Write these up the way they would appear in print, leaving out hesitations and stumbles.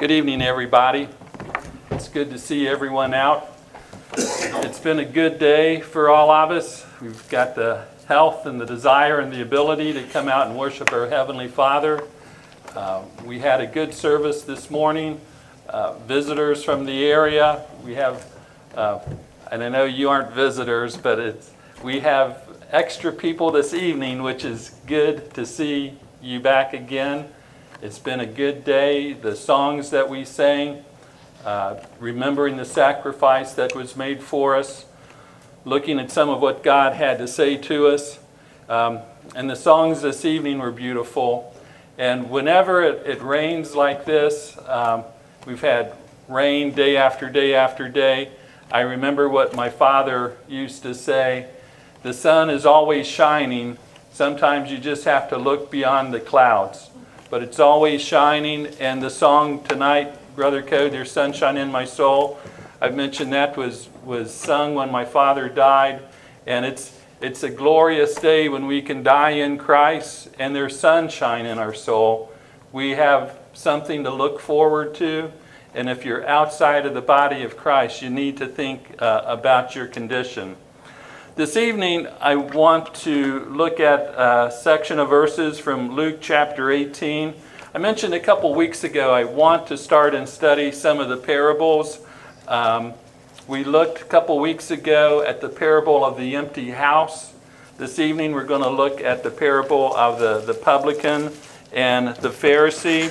Good evening, everybody. It's good to see everyone out. It's been a good day for all of us. We've got the health and the desire and the ability to come out and worship our Heavenly Father. We had a good service this morning. Visitors from the area. We have, and I know you aren't visitors, but we have extra people this evening, which is good to see you back again. It's been a good day. The songs that we sang, remembering the sacrifice that was made for us, looking at some of what God had to say to us. And the songs this evening were beautiful. And whenever it rains like this, we've had rain day after day after day. I remember what my father used to say, the sun is always shining. Sometimes you just have to look beyond the clouds. But it's always shining, and the song tonight, Brother Code, There's Sunshine in My Soul, I've mentioned that was sung when my father died, and it's a glorious day when we can die in Christ, and there's sunshine in our soul. We have something to look forward to, and if you're outside of the body of Christ, you need to think about your condition. This evening, I want to look at a section of verses from Luke chapter 18. I mentioned a couple weeks ago I want to start and study some of the parables. We looked a couple weeks ago at the parable of the empty house. This evening, we're going to look at the parable of the publican and the Pharisee.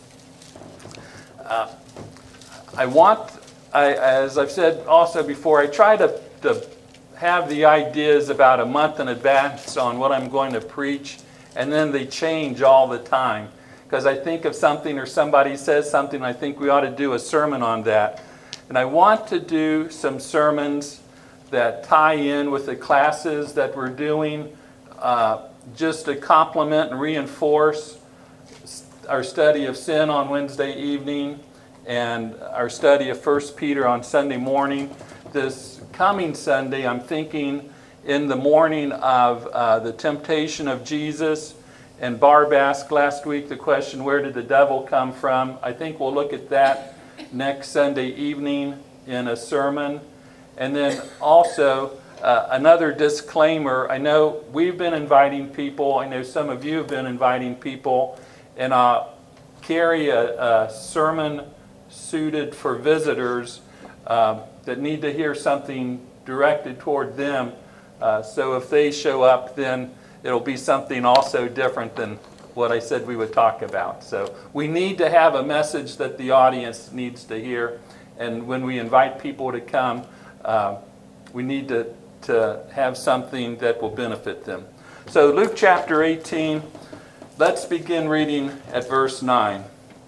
As I've said also before, I try to have the ideas about a month in advance on what I'm going to preach, and then they change all the time. Because I think of something or somebody says something, I think we ought to do a sermon on that. And I want to do some sermons that tie in with the classes that we're doing, just to complement and reinforce our study of sin on Wednesday evening and our study of 1 Peter on Sunday morning. This coming Sunday, I'm thinking in the morning of the temptation of Jesus. And Barb asked last week the question, where did the devil come from? I think we'll look at that next Sunday evening in a sermon. And then also another disclaimer. I know we've been inviting people. I know some of you have been inviting people. And I'll carry a sermon suited for visitors that need to hear something directed toward them. So if they show up, then it'll be something also different than what I said we would talk about. So we need to have a message that the audience needs to hear. And when we invite people to come, we need to have something that will benefit them. So Luke chapter 18, let's begin reading at verse 9.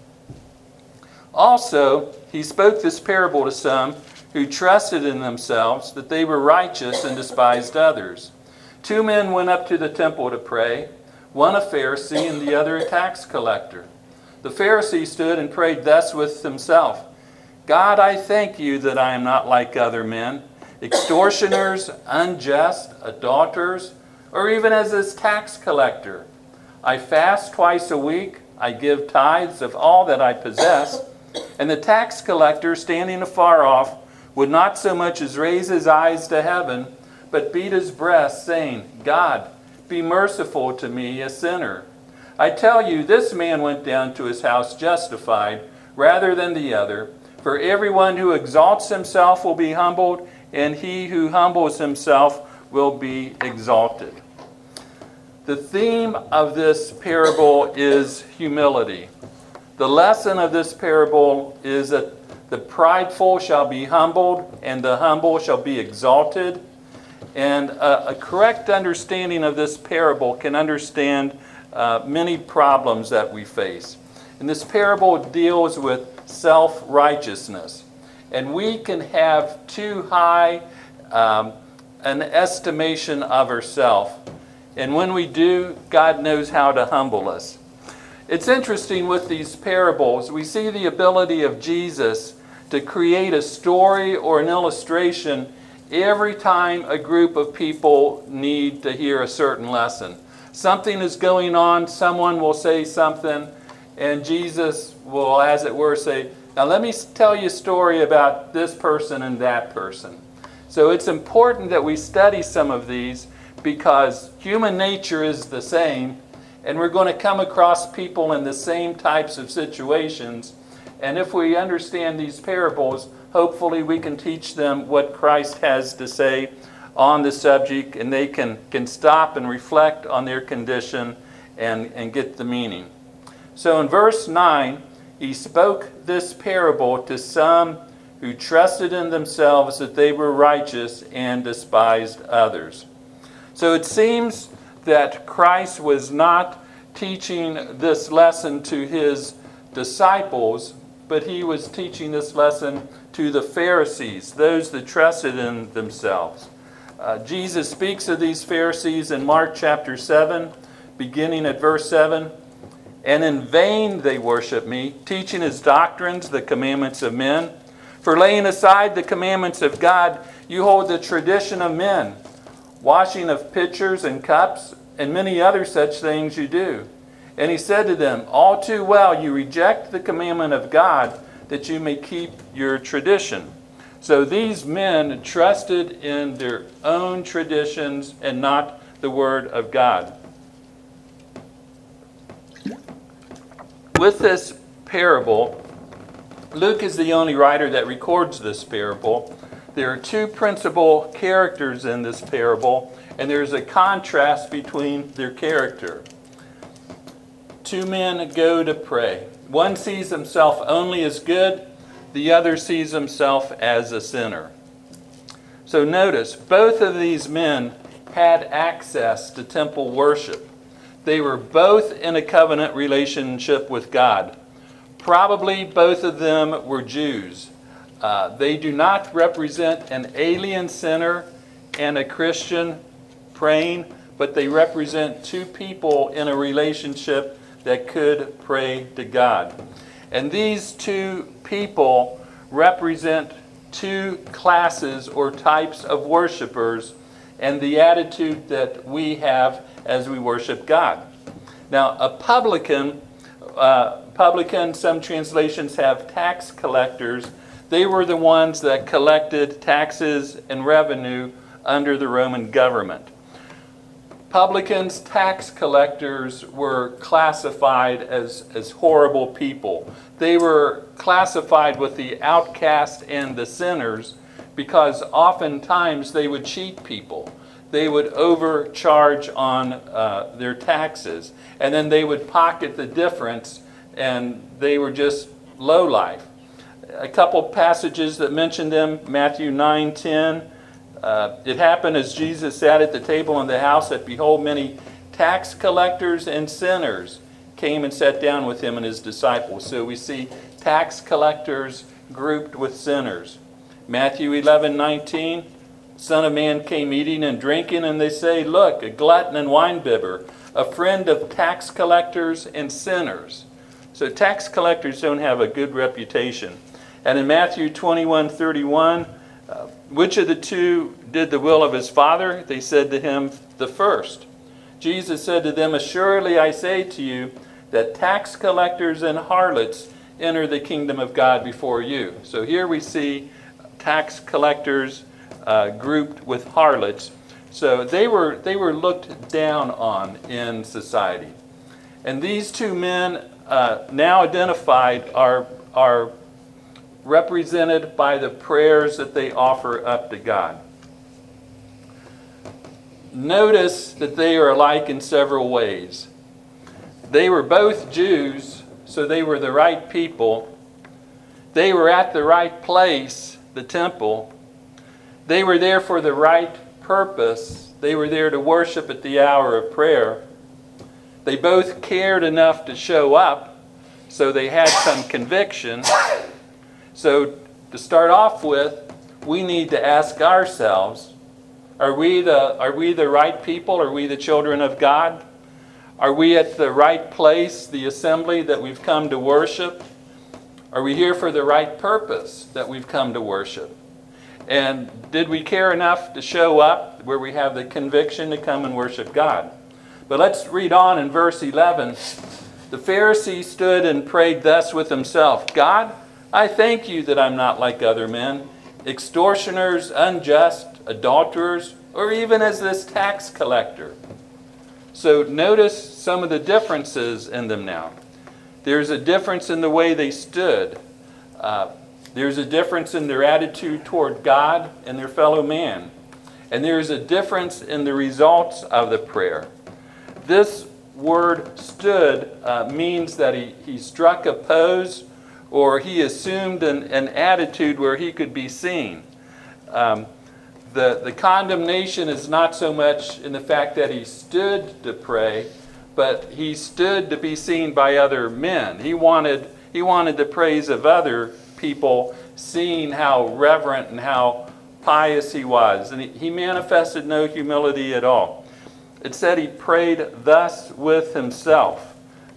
Also, he spoke this parable to some who trusted in themselves that they were righteous and despised others. 2 men went up to the temple to pray, one a Pharisee and the other a tax collector. The Pharisee stood and prayed thus with himself, God, I thank you that I am not like other men, extortioners, unjust, adulterers, or even as this tax collector. I fast twice a week, I give tithes of all that I possess. And the tax collector, standing afar off, would not so much as raise his eyes to heaven, but beat his breast, saying, God, be merciful to me, a sinner. I tell you, this man went down to his house justified, rather than the other. For everyone who exalts himself will be humbled, and he who humbles himself will be exalted. The theme of this parable is humility. The lesson of this parable is that the prideful shall be humbled, and the humble shall be exalted. And a correct understanding of this parable can understand many problems that we face. And this parable deals with self-righteousness. And we can have too high an estimation of ourselves. And when we do, God knows how to humble us. It's interesting with these parables, we see the ability of Jesus to create a story or an illustration every time a group of people need to hear a certain lesson. Something is going on, someone will say something, and Jesus will, as it were, say, now let me tell you a story about this person and that person. So it's important that we study some of these because human nature is the same, and we're going to come across people in the same types of situations. And if we understand these parables, hopefully we can teach them what Christ has to say on the subject, and they can stop and reflect on their condition and get the meaning. So in verse 9, he spoke this parable to some who trusted in themselves that they were righteous and despised others. So it seems that Christ was not teaching this lesson to his disciples, but he was teaching this lesson to the Pharisees, those that trusted in themselves. Jesus speaks of these Pharisees in Mark chapter 7, beginning at verse 7. And in vain they worship me, teaching as doctrines the commandments of men. For laying aside the commandments of God, you hold the tradition of men, washing of pitchers and cups, and many other such things you do. And he said to them, all too well you reject the commandment of God, that you may keep your tradition. So these men trusted in their own traditions and not the word of God. With this parable, Luke is the only writer that records this parable. There are two principal characters in this parable, and there's a contrast between their character. Two men go to pray. One sees himself only as good, the other sees himself as a sinner. So notice, both of these men had access to temple worship. They were both in a covenant relationship with God. Probably both of them were Jews. They do not represent an alien sinner and a Christian praying, but they represent two people in a relationship that could pray to God. And these two people represent two classes or types of worshipers and the attitude that we have as we worship God. Now, a publican, some translations have tax collectors. They were the ones that collected taxes and revenue under the Roman government. Publicans, tax collectors, were classified as horrible people. They were classified with the outcast and the sinners because oftentimes they would cheat people. They would overcharge on their taxes, and then they would pocket the difference, and they were just lowlife. A couple passages that mention them, Matthew 9:10. It happened as Jesus sat at the table in the house that, behold, many tax collectors and sinners came and sat down with him and his disciples. So we see tax collectors grouped with sinners. Matthew 11:19. Son of Man came eating and drinking, and they say, look, a glutton and winebibber, a friend of tax collectors and sinners. So tax collectors don't have a good reputation. And in Matthew 21:31, which of the two did the will of his father? They said to him, the first. Jesus said to them, assuredly I say to you, that tax collectors and harlots enter the kingdom of God before you. So here we see tax collectors grouped with harlots. So they were looked down on in society. And these two men now identified are represented by the prayers that they offer up to God. Notice that they are alike in several ways. They were both Jews, so they were the right people. They were at the right place, the temple. They were there for the right purpose. They were there to worship at the hour of prayer. They both cared enough to show up, so they had some conviction. So to start off with, we need to ask ourselves, are we the right people? Are we the children of God? Are we at the right place, the assembly that we've come to worship? Are we here for the right purpose that we've come to worship? And did we care enough to show up where we have the conviction to come and worship God? But let's read on in verse 11. The Pharisee stood and prayed thus with himself, God, I thank you that I'm not like other men, extortioners, unjust, adulterers, or even as this tax collector. So notice some of the differences in them now. There's a difference in the way they stood. There's a difference in their attitude toward God and their fellow man. And there's a difference in the results of the prayer. This word stood means that he struck a pose, or he assumed an attitude where he could be seen. The condemnation is not so much in the fact that he stood to pray, but he stood to be seen by other men. He wanted the praise of other people, seeing how reverent and how pious he was. And he manifested no humility at all. It said he prayed thus with himself.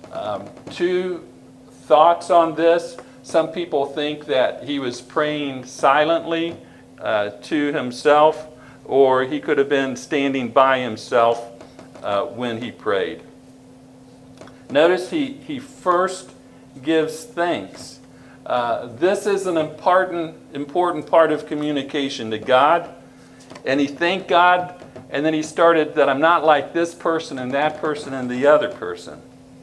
Two thoughts on this. Some people think that he was praying silently to himself, or he could have been standing by himself when he prayed. Notice he first gives thanks. This is an important part of communication to God. And he thanked God, and then he started that I'm not like this person and that person and the other person.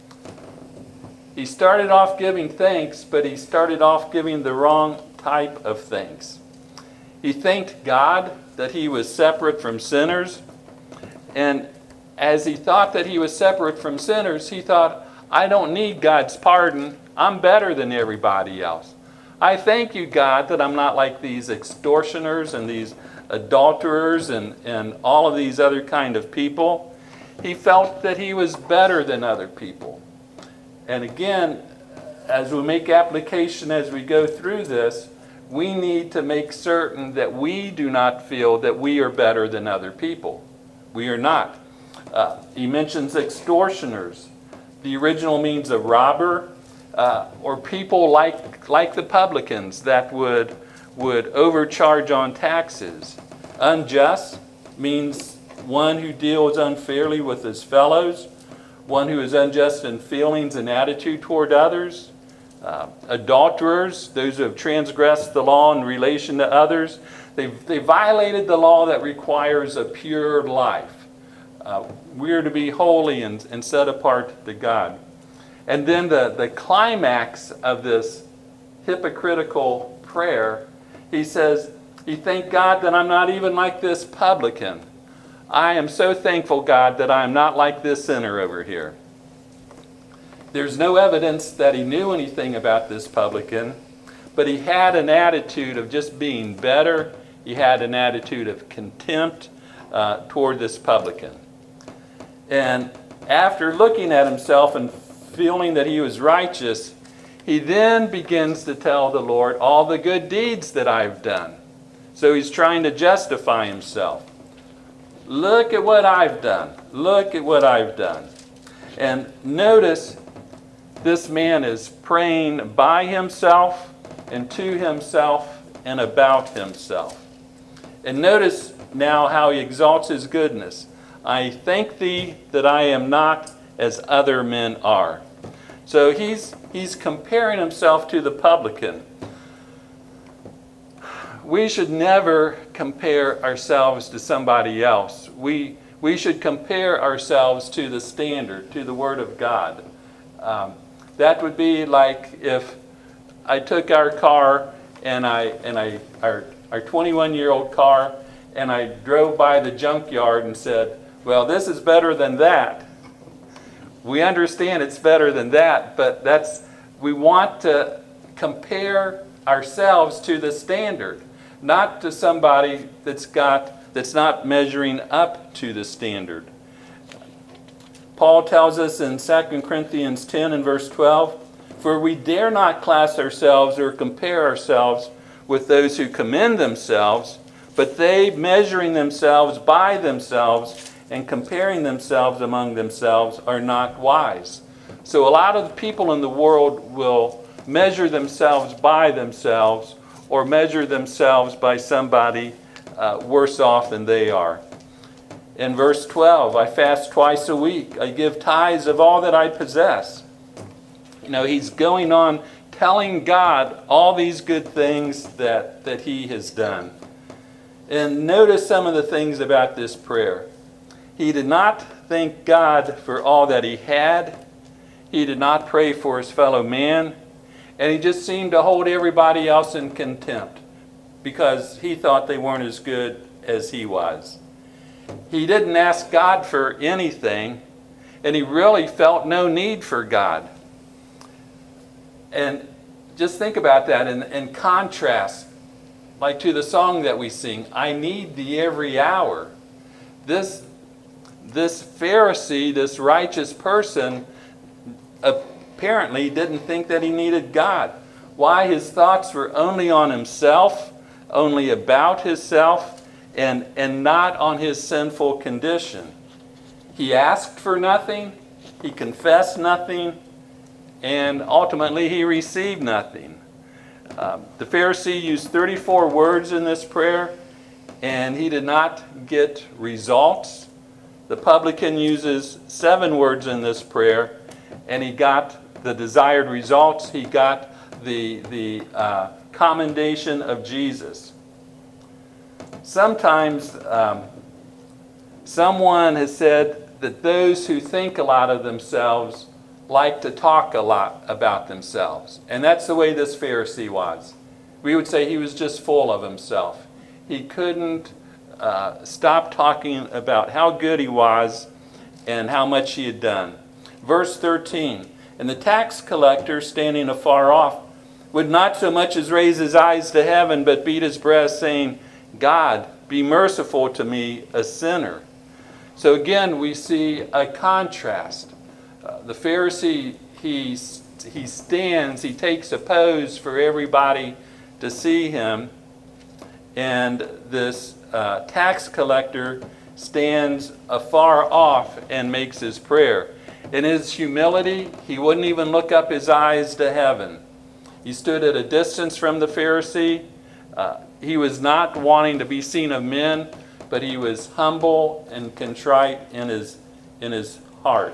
He started off giving thanks, but he started off giving the wrong type of thanks. He thanked God that he was separate from sinners. And as he thought that he was separate from sinners, he thought, I don't need God's pardon. I'm better than everybody else. I thank you, God, that I'm not like these extortioners and these adulterers and all of these other kind of people. He felt that he was better than other people. And again, as we make application as we go through this, we need to make certain that we do not feel that we are better than other people. We are not. He mentions extortioners. The original means a robber, or people like the publicans that would overcharge on taxes. Unjust means one who deals unfairly with his fellows, one who is unjust in feelings and attitude toward others. Adulterers, those who have transgressed the law in relation to others. They violated the law that requires a pure life. We are to be holy and set apart to God. And then the climax of this hypocritical prayer, he says, he thanked God that I'm not even like this publican. I am so thankful, God, that I am not like this sinner over here. There's no evidence that he knew anything about this publican, but he had an attitude of just being better. He had an attitude of contempt toward this publican. And after looking at himself and feeling that he was righteous, he then begins to tell the Lord all the good deeds that I've done. So he's trying to justify himself. Look at what I've done. Look at what I've done. And notice this man is praying by himself and to himself and about himself. And notice now how he exalts his goodness. I thank thee that I am not as other men are. So he's comparing himself to the publican. We should never compare ourselves to somebody else. We should compare ourselves to the standard, to the Word of God. That would be like if I took our car and our 21-year-old car, and I drove by the junkyard and said, well, this is better than that. We understand it's better than that, but we want to compare ourselves to the standard, not to somebody that's not measuring up to the standard. Paul tells us in 2 Corinthians 10 and verse 12, for we dare not class ourselves or compare ourselves with those who commend themselves, but they, measuring themselves by themselves and comparing themselves among themselves, are not wise. So a lot of the people in the world will measure themselves by themselves or measure themselves by somebody worse off than they are. In verse 12, I fast twice a week. I give tithes of all that I possess. he's going on telling God all these good things that he has done. And notice some of the things about this prayer. He did not thank God for all that he had. He did not pray for his fellow man. And he just seemed to hold everybody else in contempt because he thought they weren't as good as he was. He didn't ask God for anything, and he really felt no need for God. And just think about that in contrast, like to the song that we sing, I need thee every hour. This Pharisee, this righteous person, apparently didn't think that he needed God. Why? His thoughts were only on himself, only about himself, and not on his sinful condition. He asked for nothing, he confessed nothing, and ultimately he received nothing. The Pharisee used 34 words in this prayer, and he did not get results. The publican uses 7 words in this prayer, and he got the desired results. He got the commendation of Jesus. Sometimes someone has said that those who think a lot of themselves like to talk a lot about themselves. And that's the way this Pharisee was. We would say he was just full of himself. He couldn't stop talking about how good he was and how much he had done. Verse 13, and the tax collector, standing afar off, would not so much as raise his eyes to heaven, but beat his breast, saying, God, be merciful to me, a sinner. So again, we see a contrast. The Pharisee, he stands, he takes a pose for everybody to see him, and this tax collector stands afar off and makes his prayer. In his humility, he wouldn't even look up his eyes to heaven. He stood at a distance from the Pharisee. He was not wanting to be seen of men, but he was humble and contrite in his heart.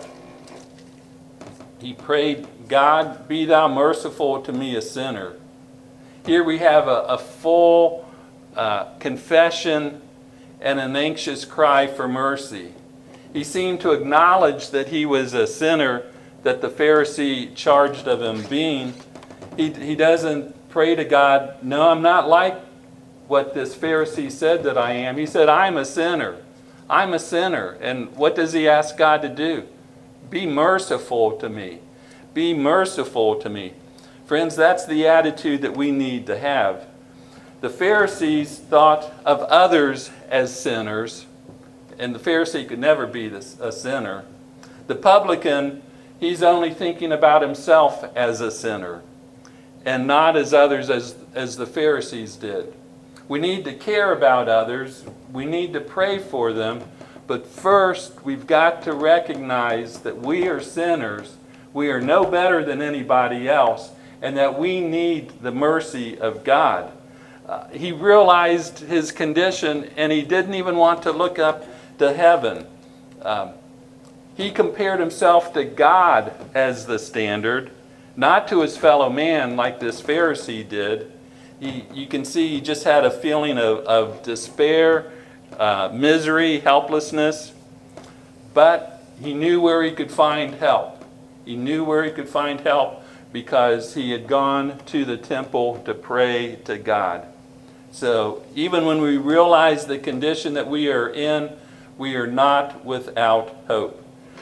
He prayed, God, be thou merciful to me, a sinner. Here we have a full confession and an anxious cry for mercy. He seemed to acknowledge that he was a sinner that the Pharisee charged of him being. He doesn't pray to God, no, I'm not like what this Pharisee said that I am. He said, I'm a sinner. I'm a sinner. And what does he ask God to do? Be merciful to me. Be merciful to me. Friends, that's the attitude that we need to have. The Pharisees thought of others as sinners, and the Pharisee could never be a sinner. The publican, he's only thinking about himself as a sinner, and not as others as the Pharisees did. We need to care about others. We need to pray for them. But first, we've got to recognize that we are sinners. We are no better than anybody else, and that we need the mercy of God. He realized his condition, and he didn't even want to look up to heaven. He compared himself to God as the standard, not to his fellow man like this Pharisee did. You can see he just had a feeling of despair, misery, helplessness, but he knew where he could find help. He knew where he could find help because he had gone to the temple to pray to God. So even when we realize the condition that we are in, we are not without hope.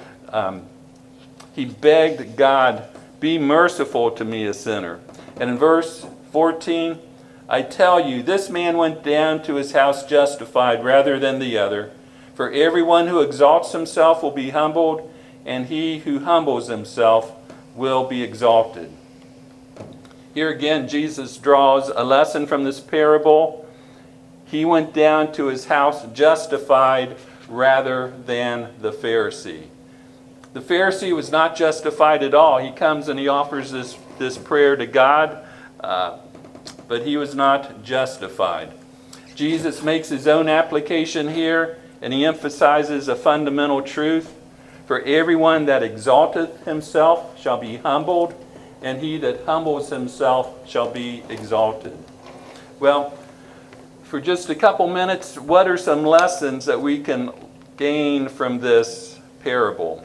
He begged God, be merciful to me, a sinner. And in verse 14, I tell you, this man went down to his house justified rather than the other. For everyone who exalts himself will be humbled, and he who humbles himself will be exalted. Here again, Jesus draws a lesson from this parable. He went down to his house justified rather than the Pharisee. The Pharisee was not justified at all. He comes and he offers this prayer to God, but he was not justified. Jesus makes his own application here, and he emphasizes a fundamental truth. For everyone that exalteth himself shall be humbled, and he that humbles himself shall be exalted. Well, for just a couple minutes, what are some lessons that we can gain from this parable?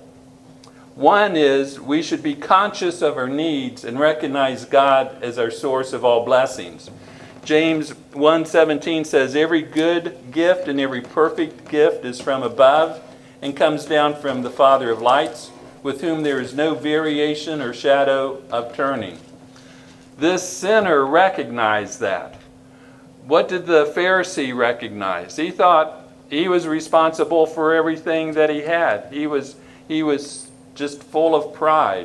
One is we should be conscious of our needs and recognize God as our source of all blessings. James 1:17 says, "Every good gift and every perfect gift is from above and comes down from the Father of lights, with whom there is no variation or shadow of turning." This sinner recognized that. What did the Pharisee recognize? He thought he was responsible for everything that he had. He was just full of pride.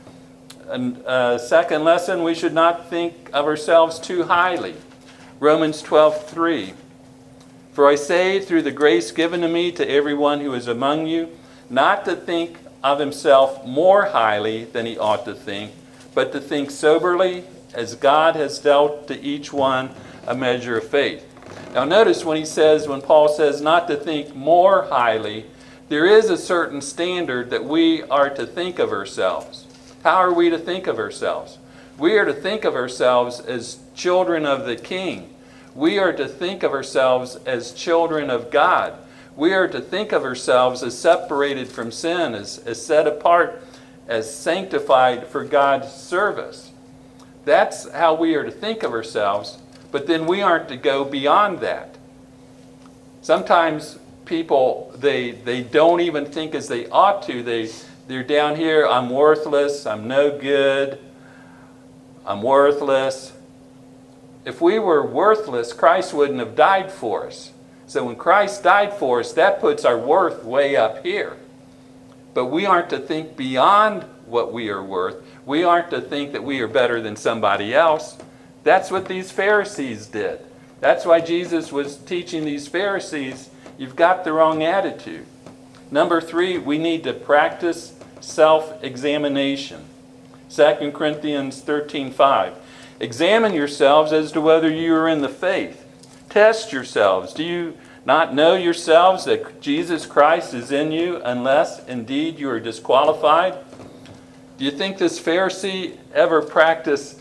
And second lesson, we should not think of ourselves too highly. Romans 12:3. "For I say, through the grace given to me, to everyone who is among you, not to think of himself more highly than he ought to think, but to think soberly, as God has dealt to each one a measure of faith." Now notice when Paul says not to think more highly, there is a certain standard that we are to think of ourselves. How are we to think of ourselves? We are to think of ourselves as children of the King. We are to think of ourselves as children of God. We are to think of ourselves as separated from sin, as set apart, as sanctified for God's service. That's how we are to think of ourselves, but then we aren't to go beyond that. Sometimes people, they don't even think as they ought to. They're down here, I'm worthless, I'm no good, I'm worthless. If we were worthless, Christ wouldn't have died for us. So when Christ died for us, that puts our worth way up here. But we aren't to think beyond what we are worth. We aren't to think that we are better than somebody else. That's what these Pharisees did. That's why Jesus was teaching these Pharisees, you've got the wrong attitude. Number 3, we need to practice self-examination. 2 Corinthians 13:5. "Examine yourselves as to whether you are in the faith. Test yourselves. Do you not know yourselves that Jesus Christ is in you, unless indeed you are disqualified?" Do you think this Pharisee ever practiced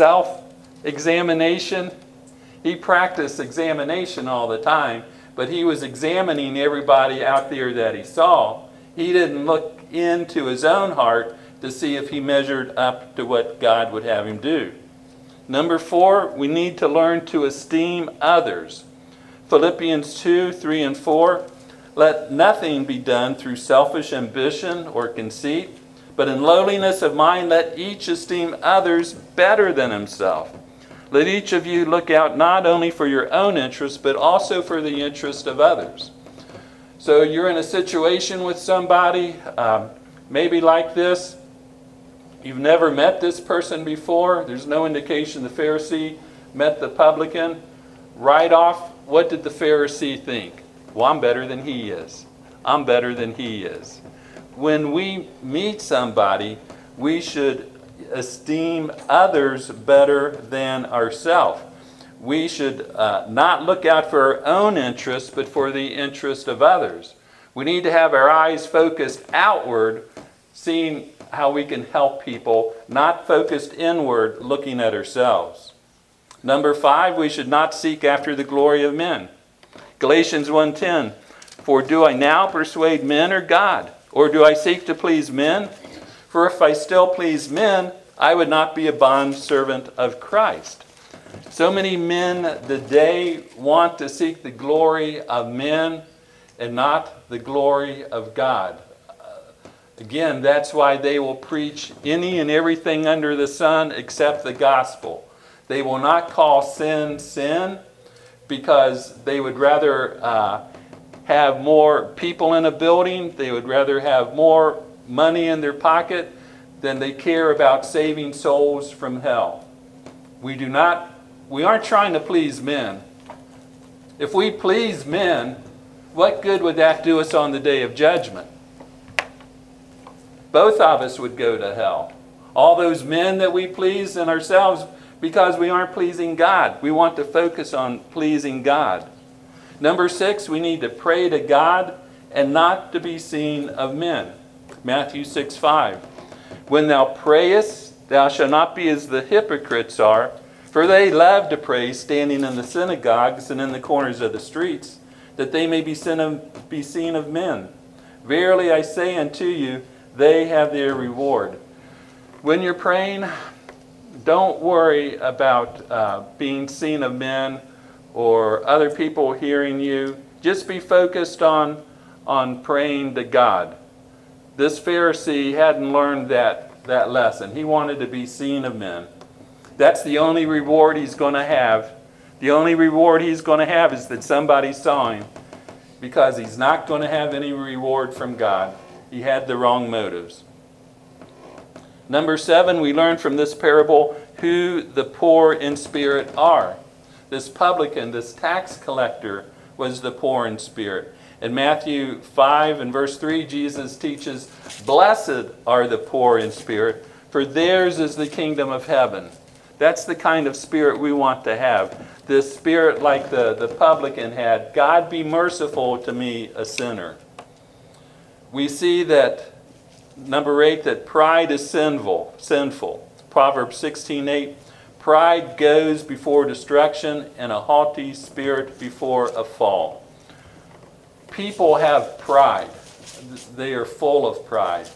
self-examination? He practiced examination all the time, but he was examining everybody out there that he saw. He didn't look into his own heart to see if he measured up to what God would have him do. Number 4, we need to learn to esteem others. Philippians 2:3 and 4. "Let nothing be done through selfish ambition or conceit, but in lowliness of mind let each esteem others better than himself. Let each of you look out not only for your own interest, but also for the interest of others." So you're in a situation with somebody, maybe like this. You've never met this person before. There's no indication the Pharisee met the publican. Right off, what did the Pharisee think? Well, I'm better than he is. I'm better than he is. When we meet somebody, we should esteem others better than ourselves. We should not look out for our own interests, but for the interest of others. We need to have our eyes focused outward, seeing how we can help people, not focused inward, looking at ourselves. Number 5, we should not seek after the glory of men. Galatians 1:10, "For do I now persuade men or God? Or do I seek to please men? For if I still please men, I would not be a bondservant of Christ." So many men today want to seek the glory of men and not the glory of God. Again, that's why they will preach any and everything under the sun except the gospel. They will not call sin, sin, because they would rather have more people in a building, they would rather have more money in their pocket than they care about saving souls from hell. We aren't trying to please men. If we please men, what good would that do us on the day of judgment? Both of us would go to hell. All those men that we please in ourselves, because we aren't pleasing God. We want to focus on pleasing God. Number 6, we need to pray to God and not to be seen of men. Matthew 6:5. "When thou prayest, Thou shalt not be as the hypocrites are, for they love to pray, standing in the synagogues and in the corners of the streets, that they may be seen of men. Verily I say unto you, they have their reward. When you're praying, don't worry about being seen of men or other people hearing you. Just be focused on praying to God. This Pharisee hadn't learned that lesson. He wanted to be seen of men. That's the only reward he's going to have. The only reward he's going to have is that somebody saw him, because he's not going to have any reward from God. He had the wrong motives. Number 7, we learn from this parable who the poor in spirit are. This publican, this tax collector, was the poor in spirit. In Matthew 5 and verse 3, Jesus teaches, "Blessed are the poor in spirit, for theirs is the kingdom of heaven." That's the kind of spirit we want to have. This spirit like the publican had, "God be merciful to me, a sinner." We see that, number 8, that pride is sinful. Proverbs 16:8, "Pride goes before destruction, and a haughty spirit before a fall." People have pride. They are full of pride.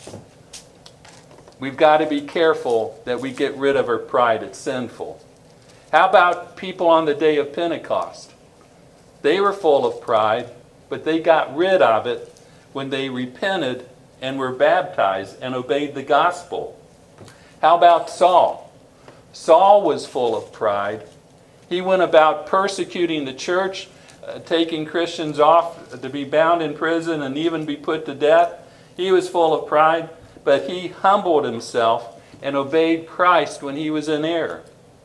We've got to be careful that we get rid of our pride. It's sinful. How about people on the day of Pentecost? They were full of pride, but they got rid of it when they repented and were baptized and obeyed the gospel. How about Saul? Saul was full of pride. He went about persecuting the church, taking Christians off to be bound in prison and even be put to death. He was full of pride, but he humbled himself and obeyed Christ when he was in error.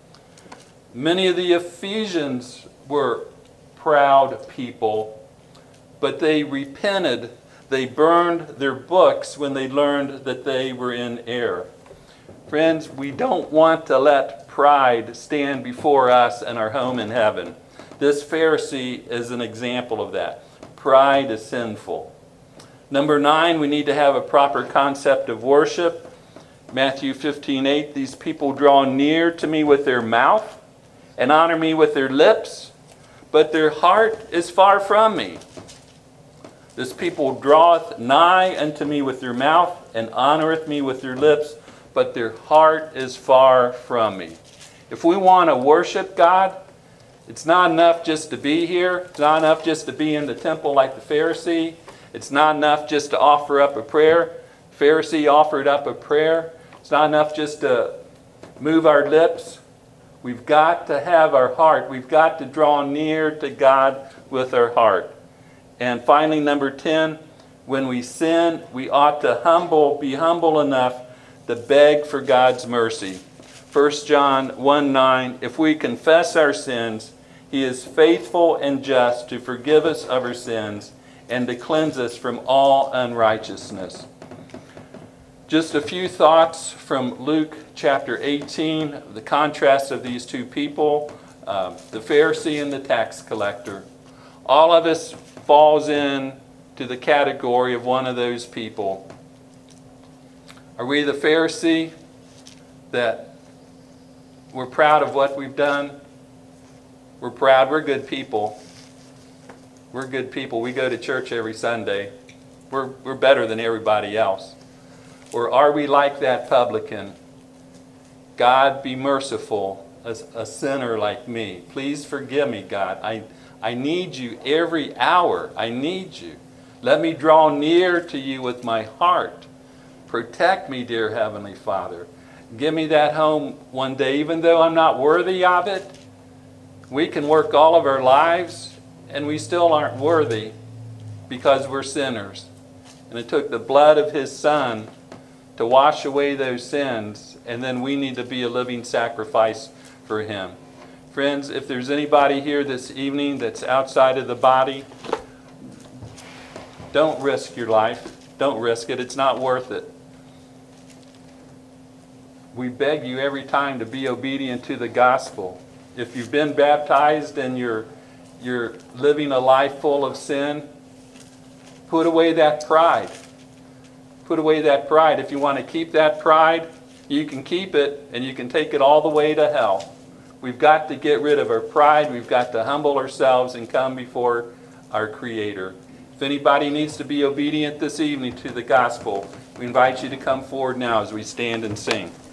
Many of the Ephesians were proud people, but they repented. They burned their books when they learned that they were in error. Friends, we don't want to let pride stand before us and our home in heaven. This Pharisee is an example of that. Pride is sinful. Number 9, we need to have a proper concept of worship. Matthew 15:8, "These people draw near to me with their mouth and honor me with their lips, but their heart is far from me. This people draweth nigh unto me with their mouth and honoreth me with their lips, but their heart is far from me." If we want to worship God, it's not enough just to be here. It's not enough just to be in the temple like the Pharisee. It's not enough just to offer up a prayer. The Pharisee offered up a prayer. It's not enough just to move our lips. We've got to have our heart. We've got to draw near to God with our heart. And finally, number 10, when we sin, we ought to be humble enough to beg for God's mercy. 1 John 1:9, "If we confess our sins, He is faithful and just to forgive us of our sins and to cleanse us from all unrighteousness." Just a few thoughts from Luke chapter 18, the contrast of these two people, the Pharisee and the tax collector. All of us falls in to the category of one of those people. Are we the Pharisee that we're proud of what we've done? We're proud. We're good people. We're good people. We go to church every Sunday. We're better than everybody else. Or are we like that publican? "God be merciful, a sinner like me. Please forgive me, God. I need you every hour. I need you. Let me draw near to you with my heart. Protect me, dear Heavenly Father. Give me that home one day, even though I'm not worthy of it." We can work all of our lives, and we still aren't worthy because we're sinners. And it took the blood of His Son to wash away those sins, and then we need to be a living sacrifice for Him. Friends, if there's anybody here this evening that's outside of the body, don't risk your life. Don't risk it. It's not worth it. We beg you every time to be obedient to the gospel. If you've been baptized and you're living a life full of sin, put away that pride. Put away that pride. If you want to keep that pride, You can keep it, and you can take it all the way to hell. We've got to get rid of our pride. We've got to humble ourselves and come before our Creator. If anybody needs to be obedient this evening to the gospel, we invite you to come forward now as we stand and sing.